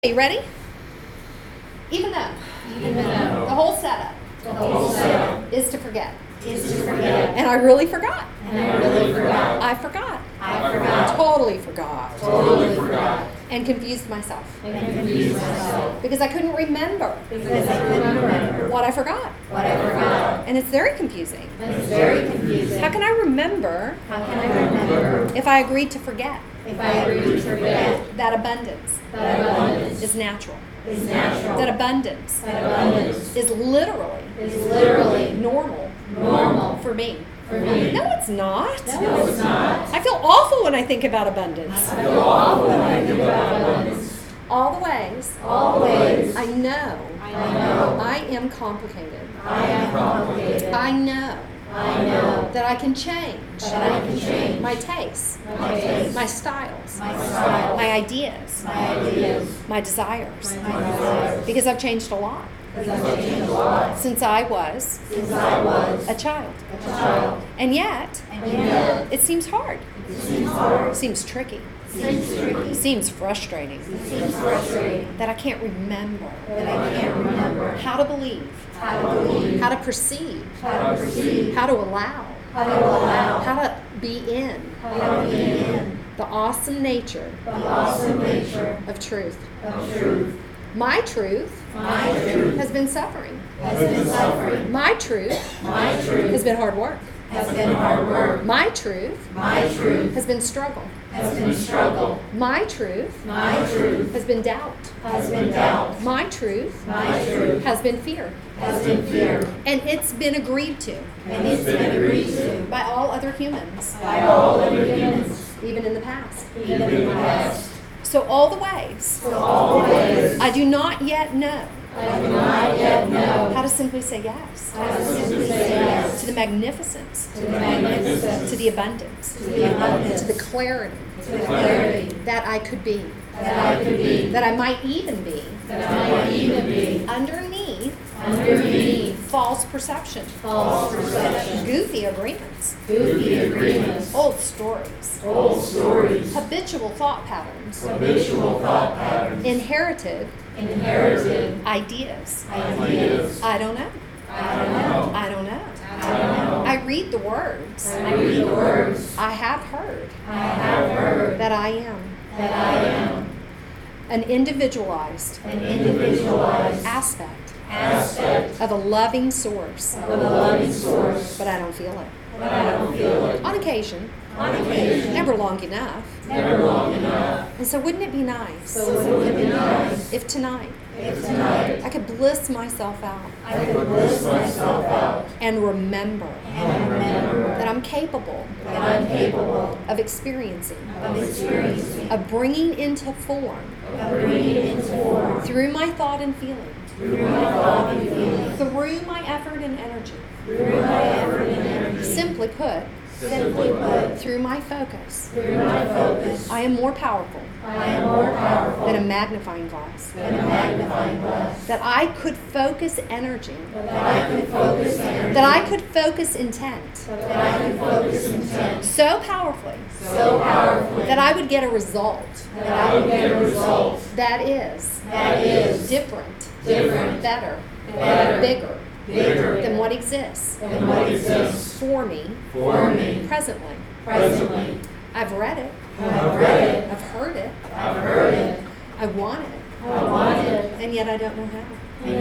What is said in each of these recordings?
Are you ready? Even though the whole setup is to forget. And I really forgot. I forgot. Totally forgot. And confused myself. Because I couldn't remember what I forgot. And it's very confusing. How can I remember if I agreed to forget? That abundance is natural. That abundance is literally normal for me. No, it's not. I feel awful when I think about abundance. All the ways I know I am complicated. I know that I can change my tastes, my styles, my ideas, my desires, because I've changed a lot since I was a child. And yet, it seems hard. It seems tricky. It seems frustrating that I can't remember how to believe, how to perceive, how to allow, how to be in the awesome nature of truth. My truth has been suffering. My truth has been hard work. My truth has been struggle. My truth has been doubt. My truth has been fear. And it's been agreed to by all other humans, even in the past. So all the ways I do not yet know how to simply say yes to the magnificence, to the abundance, to the clarity that I could be, that I might even be, underneath false perception, goofy agreements, old stories, habitual thought patterns, inherited ideas. I don't know. I read the words. I have heard that I am an individualized aspect of a loving source. But I don't feel it. On occasion. Never long enough. And so wouldn't it be nice if tonight I could bliss myself out and remember that I'm capable of experiencing, of bringing into form through my thought and feeling, through my effort and energy. Simply put, through my focus, I am more powerful than a magnifying glass. That I could focus energy. That I could focus intent. So powerfully. That I would get a result. That is different, better, bigger than what exists for me presently. I've read it. I've heard it. I want it. And yet I don't know how.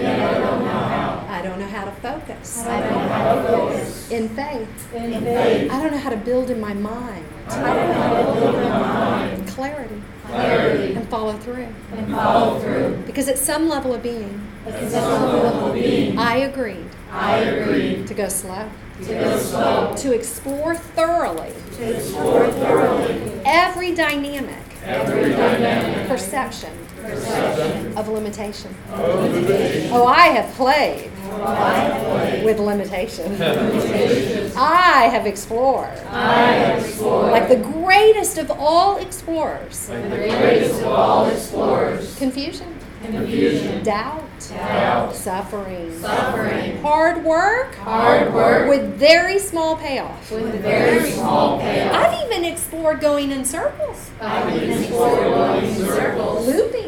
I don't know how to focus. In faith. I don't know how to build in my mind. Clarity. And follow through. Because at some level of being, I agreed to go slow. To explore thoroughly every dynamic perception of limitation. Oh, I have played with limitation. I have explored like the greatest of all explorers. Confusion. Doubt. Suffering. Hard work. With very small payoff. I've even explored going in circles. Looping.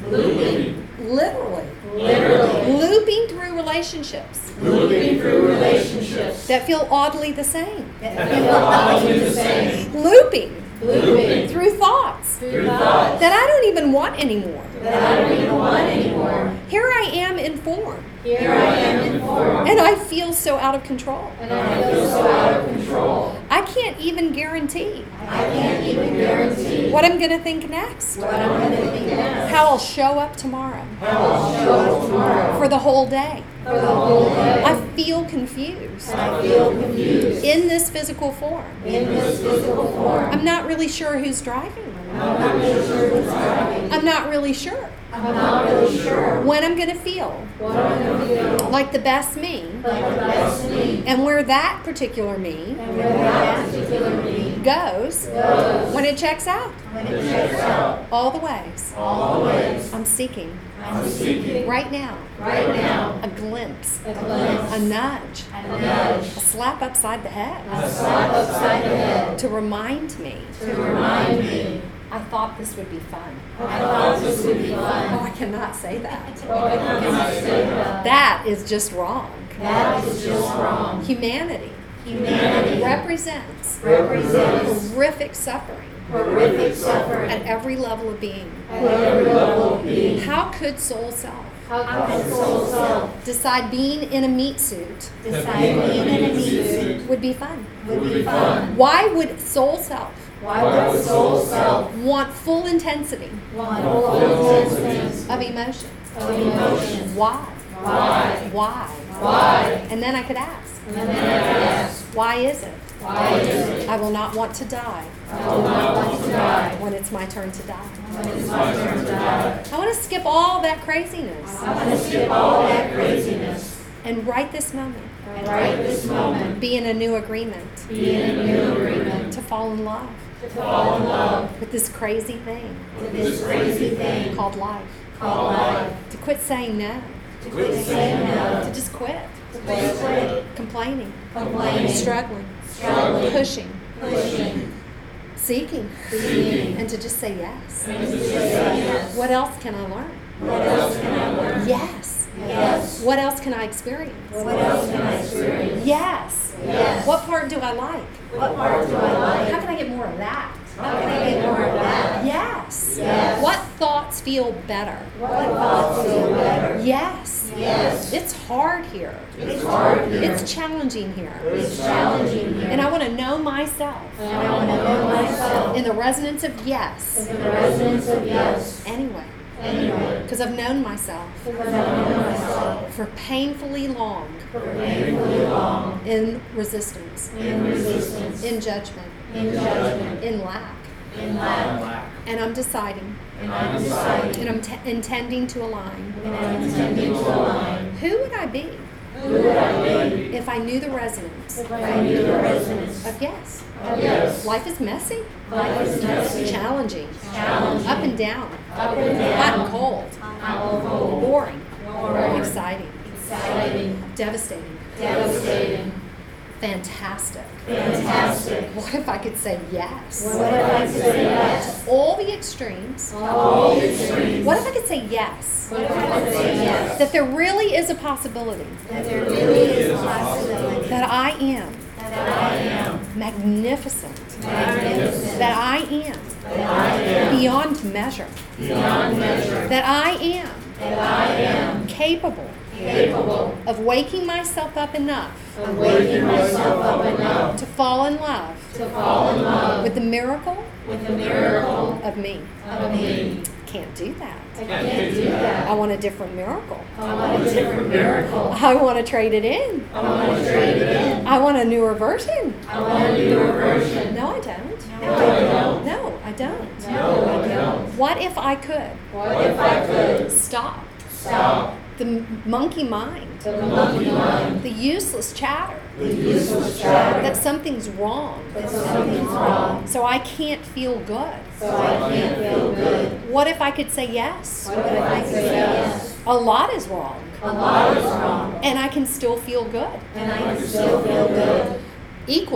Looping. Literally. Literally. Looping through relationships Looping through relationships. that feel oddly the same. That feel oddly the same. Looping Looping. through thoughts Through thoughts. that I don't even want anymore. That I don't even want anymore. Here I am informed, Here I am informed. and I feel so out of control. And I feel so out of control. I can't even guarantee I can't even guarantee what I'm going to think next, what I'm going to think next. how I'll show up tomorrow, How I'll show up tomorrow. for the whole day. For the whole day. I feel confused I feel confused. in this physical form. In this physical form. I'm not really sure who's driving. I'm not really sure who's driving. I'm not really sure I'm not really sure when I'm going to feel what I'm going to feel. like the best me, Like the best me. and where that particular me And where that particular me goes goes. when it checks out. When it checks out. All the ways All the ways. I'm seeking I'm seeking. right now Right now. a glimpse, A glimpse. a nudge, A nudge. a slap upside the head A slap upside the head. to remind me To remind me. I thought this would be fun. I thought this would be Oh, fun. I cannot say that. Oh, I cannot say that. That is just wrong. That is just wrong. Humanity Humanity represents represents horrific suffering horrific suffering at every level of being. at every level of being. How could soul self How can soul self decide being in a meat suit decide being in a meat suit would be fun? would be fun? Why would soul self Why would soul self want full intensity want full intensity of emotion? of emotions? Why? Why? Why? Why? And then I could ask, And then I ask, why is it why is it I will not want to die I will not want to die when it's my turn to die? when it's my turn to die? I want to skip all that craziness I want to skip all that craziness and right this moment and right this moment be in a new agreement be in a new agreement to fall in love to fall in love with this crazy thing with this crazy thing called life. called life. To quit saying no, To quit saying no. to just quit, To quit complaining, complaining, struggling, struggling, pushing, pushing, seeking, seeking, and to just say yes. and to just say yes. What else can I learn? What else can I learn? Yes. Yes. What else can I experience? What else can I experience? Yes. Yes. What part do I like? What part do I How like? can I get more of that? How can I get more of that? Yes. Yes. What thoughts feel better? What thoughts feel better? Yes. Yes. It's hard here. It's hard here. It's challenging here. It's challenging here. And I want to know myself And I want to know myself in the resonance of yes in the resonance of yes. anyway. Anyway, Because I've known myself because I know myself for painfully long for painfully long in resistance, in resistance, in judgment, in judgment, in lack. in lack, And I'm deciding and I'm deciding, and I'm intending to align. and I'm intending to align. Who would I be Who would I be if I knew the resonance if I knew the resonance of yes? of yes? Life is messy, Life is messy, challenging, challenging, up and down, up and hot and down, cold, out cold, boring, boring, exciting, exciting, devastating, devastating, fantastic. fantastic. What if I could say yes? What if I could say yes? All the extremes. All the extremes. What if I could say yes? What if I could say yes? That there really is a possibility That there really is a possibility that I am that I am magnificent, magnificent, that I am that I am beyond measure, beyond measure, that I am that I am capable capable of waking myself up enough of waking myself up enough to fall in love to fall in love with the miracle with the miracle of me. of me. Can't do that. I can't do that. I want a different miracle. I want a different miracle. I want to trade it in. I want to trade it in. I want a newer version. I want a newer version. No, I don't. No, I don't. No, I don't. No, I don't. What if I could What if I could stop stop the monkey mind, the monkey mind, the useless chatter the useless chatter, that something's wrong, that something's wrong, so I can't feel good? so I can't feel good? What if I could say yes? What if I could say yes? A lot is wrong, A lot is wrong, and I can still feel good and I can still feel good equally.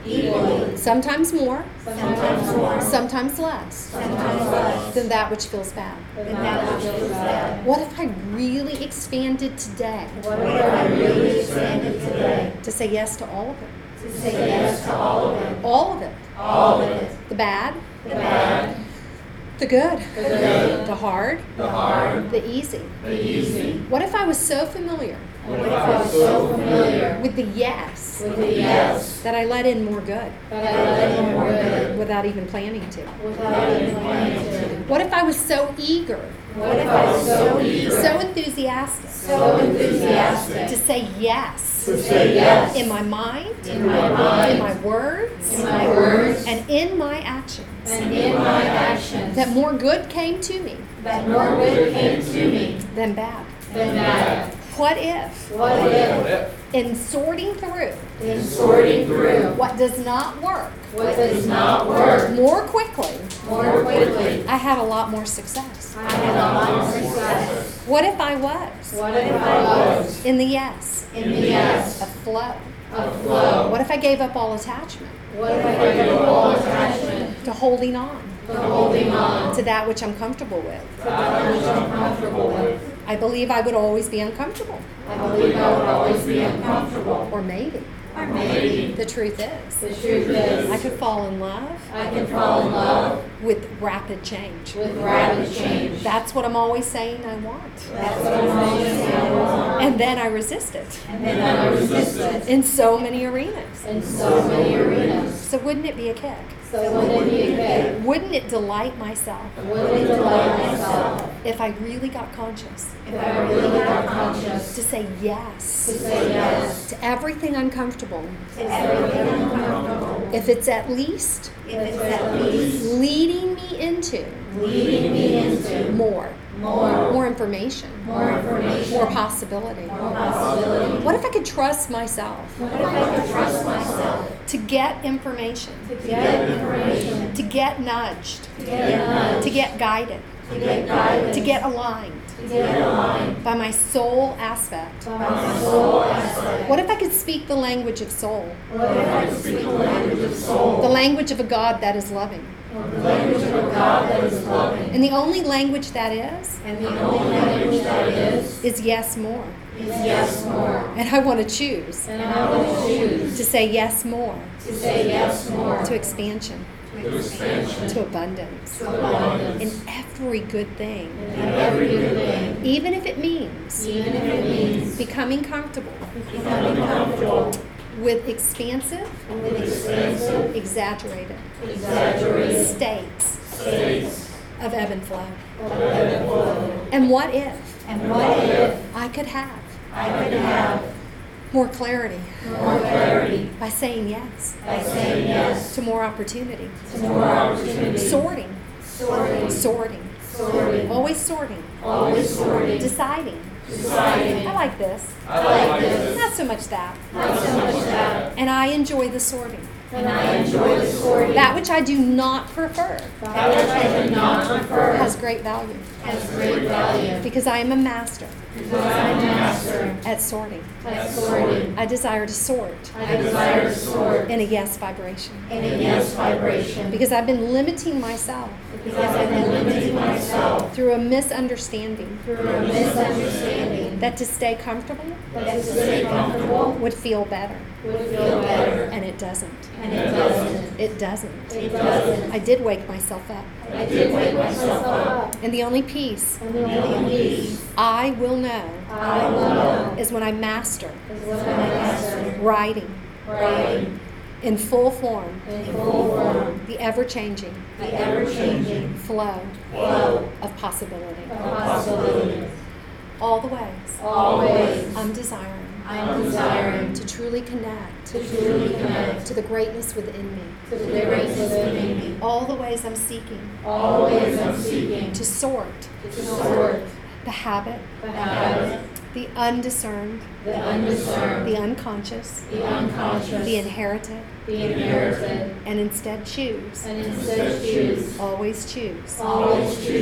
equally, sometimes more, sometimes more, sometimes less sometimes less, than that which feels bad. than that which feels bad. What if I really expanded today What if I really expanded today to say yes to all of it? to say yes to all of it, All of it. all of it, The bad, the bad, the good, the good, the hard, the hard, the easy. the easy? What if I was so familiar What if I was so familiar with the yes with the yes that I let in more good that I let in more good without even planning to? without even planning to? What if I was so eager, What if I was so eager, so enthusiastic so enthusiastic to say yes to say yes in my mind, in my mind, in my words, in my words, and in my actions, and in my actions, that more good came to me that more good came to me than bad? than bad? What if, What if, in sorting through in sorting through what does not work what does not work more quickly, more quickly, I had a lot more success? I had a lot more success? What if I was What if I was in the yes, in the yes of flow? of flow? What if I gave up all attachment What if I gave up all attachment to holding on to holding on to that which I'm comfortable with? to that which I'm comfortable with? I believe I would always be uncomfortable. I believe I would always be uncomfortable. Or maybe Or maybe the truth is, the truth is I could fall in love I can fall in love with rapid change. with rapid change. That's what I'm always saying I want. That's what I'm always saying I want. And then I resist it And then I resist it in so many arenas. in so many arenas. So wouldn't it be a kick? So wouldn't it be a kick? Wouldn't it delight myself Wouldn't it delight myself if I really got conscious if I really got conscious to say to yes say yes to everything uncomfortable to everything uncomfortable? if it's at least If it's at least leading me into leading me into more more information, more information, more possibility? more possibility? What if I could trust myself What if I could trust myself to get information, to get information, to get nudged, to get nudged, to get guided, to get guided, to get aligned to get aligned by my soul aspect? by my soul aspect? What if I could speak the language of soul, What if I could speak the language of soul, the language of a God that is loving? the language of a God that is loving, And the only language that is and the only language that is yes more. yes more. And I want to choose And I will choose to say yes more to say yes more to expansion, to expansion, to abundance, to abundance, in every good thing, in every good thing, even if it means even if it means becoming comfortable becoming comfortable with expansive, with expansive, exaggerated exaggerated states states of ebb and flow. of ebb and flow. And what if And what if I could have I could have more clarity more clarity by saying yes by saying yes to more opportunity, to more opportunity, sorting, sorting, sorting, always sorting, always sorting, deciding, deciding, I like this, I like this, not so much that, not so much that, and I enjoy the sorting. and I enjoy the sorting. That which I do not prefer That which I do not prefer has great value has great value, because I am a master because I am a master at sorting. at sorting. I desire to sort I desire to sort in a yes vibration in a yes vibration, because I've been limiting myself because I've been limiting myself through a misunderstanding through a misunderstanding that to stay comfortable that to stay comfortable would feel better, would feel better, and it doesn't. and it doesn't. It doesn't. It doesn't. I did wake myself up. I did wake myself up, And the only peace and the only peace I will know I will know is when I master is when I master writing writing in full form in full form the ever-changing the ever-changing flow flow of possibility. of possibilities. All the ways Always, I'm desiring I'm desiring to truly connect to truly connect to the greatness within me. to the greatness within me. All the ways I'm seeking All the ways I'm seeking to sort to sort the habit, the habit, the undiscerned, the undiscerned, the unconscious, the unconscious, the inherited, the inherited, and instead choose, and instead choose, always choose always choose the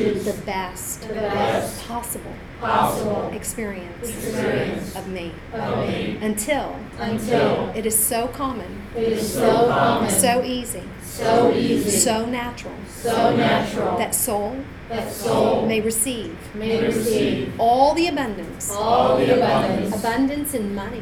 best the best possible possible experience experience of me. of me Until until it is so common, it is so common, so easy, so easy, so natural, so natural that soul that soul may receive may receive all the abundance, all the abundance in money,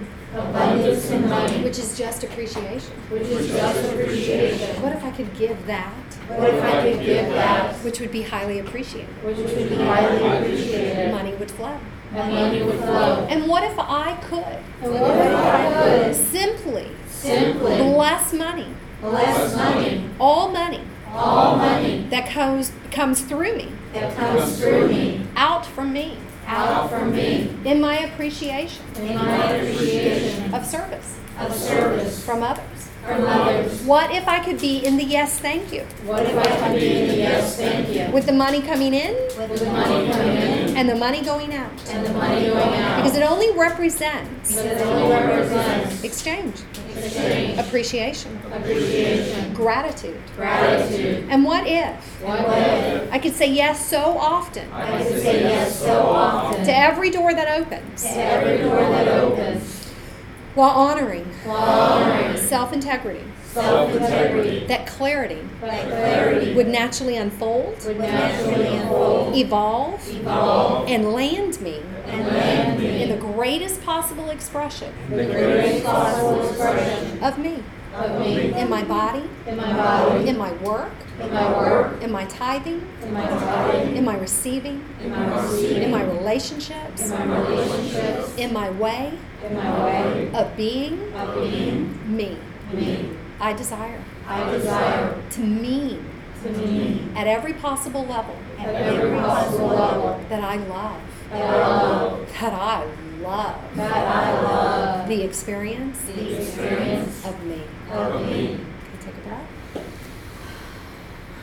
in money, which is just appreciation. which is just appreciation. What if I could give that, What if I could give that, which would be highly appreciated? which would be highly appreciated, Money would flow. and money would flow? And what if I could And what if I could simply simply bless money, bless money, all money all money that comes through me, that comes through me, out from me, out from me, in my appreciation in my appreciation of service of service from others? from others? What if I could be in the yes, thank you, What if I could be in the yes, thank you, with the money coming in with the money coming in and the money going out? and the money going out? Because it only represents Because it only represents exchange, exchange, appreciation, appreciation, gratitude. gratitude. And what if What if I could say yes so often I could say yes so often to every door that opens, to every door that opens, while honoring while honoring self-integrity, self-integrity, that clarity that clarity would naturally unfold, would naturally unfold, evolve, evolve, and land me and land me in the greatest possible expression the greatest possible expression of me, of me, in my body, in my body, in my work, in my work, in my tithing, in my tithing, in my receiving, in my receiving, in my relationships, in my relationships, in my way in my way of being of being me. me. I desire I desire to mean to mean at every possible level at every possible level that I love, that I love, that I love that I love the experience the experience of me. of me.